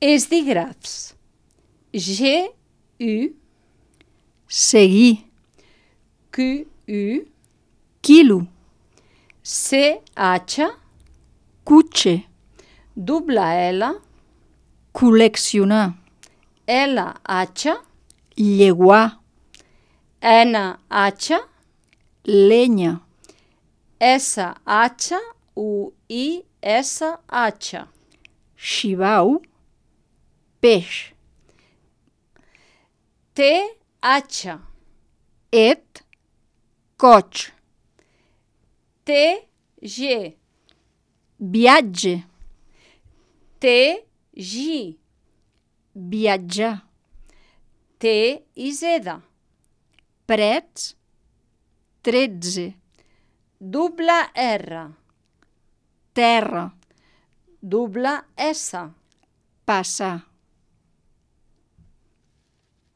És dígrafs. G-U, seguir, Q-U, quilo, C-H, cotxe, doble L, col·leccionar, L-H, lleguar, N-H, llenya, S-H-U-I-S-H, xibau, peix, T-H, et, coig, T-G, viatge, T-J, viatjar, T-I-Z, prets, 13, doble R, terra, doble S, passar.